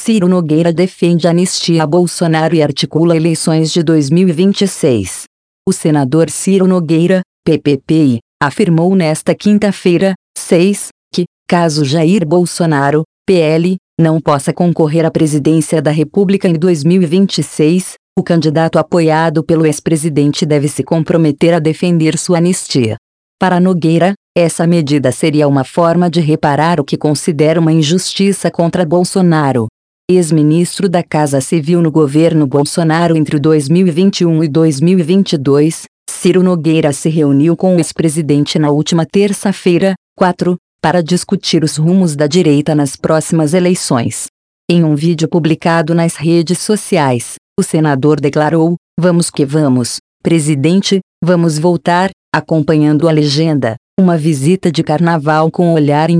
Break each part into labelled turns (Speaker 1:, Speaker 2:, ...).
Speaker 1: Ciro Nogueira defende anistia a Bolsonaro e articula eleições de 2026. O senador Ciro Nogueira, PPPI, afirmou nesta quinta-feira, 6, que, caso Jair Bolsonaro, PL, não possa concorrer à presidência da República em 2026, o candidato apoiado pelo ex-presidente deve se comprometer a defender sua anistia. Para Nogueira, essa medida seria uma forma de reparar o que considera uma injustiça contra Bolsonaro. Ex-ministro da Casa Civil no governo Bolsonaro entre 2021 e 2022, Ciro Nogueira se reuniu com o ex-presidente na última terça-feira, 4, para discutir os rumos da direita nas próximas eleições. Em um vídeo publicado nas redes sociais, o senador declarou: "Vamos que vamos, presidente, vamos voltar", acompanhando a legenda, uma visita de carnaval com olhar em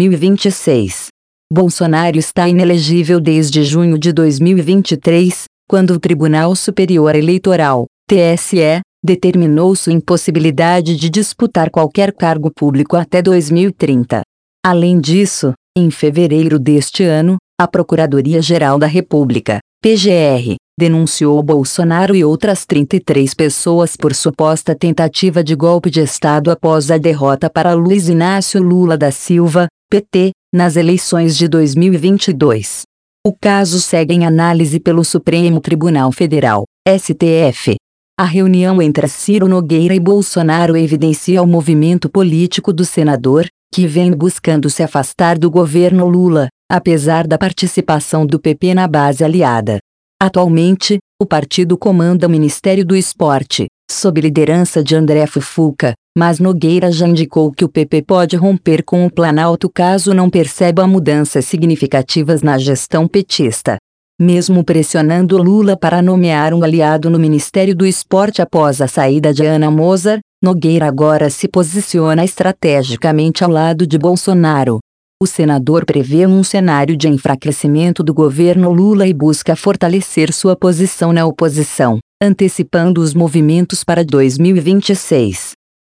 Speaker 1: 2026. Bolsonaro está inelegível desde junho de 2023, quando o Tribunal Superior Eleitoral, TSE, determinou sua impossibilidade de disputar qualquer cargo público até 2030. Além disso, em fevereiro deste ano, a Procuradoria-Geral da República, PGR, denunciou Bolsonaro e outras 33 pessoas por suposta tentativa de golpe de Estado após a derrota para Luiz Inácio Lula da Silva, PT, nas eleições de 2022. O caso segue em análise pelo Supremo Tribunal Federal, STF. A reunião entre Ciro Nogueira e Bolsonaro evidencia o movimento político do senador, que vem buscando se afastar do governo Lula, apesar da participação do PP na base aliada. Atualmente, o partido comanda o Ministério do Esporte, sob liderança de André Fufuca, mas Nogueira já indicou que o PP pode romper com o Planalto caso não perceba mudanças significativas na gestão petista. Mesmo pressionando Lula para nomear um aliado no Ministério do Esporte após a saída de Ana Mozart, Nogueira agora se posiciona estrategicamente ao lado de Bolsonaro. O senador prevê um cenário de enfraquecimento do governo Lula e busca fortalecer sua posição na oposição, antecipando os movimentos para 2026.